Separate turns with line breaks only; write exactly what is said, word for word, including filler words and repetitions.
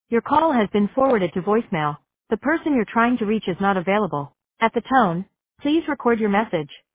Your call has been forwarded to voicemail. The person you're trying to reach is not available. At the tone, please record your message.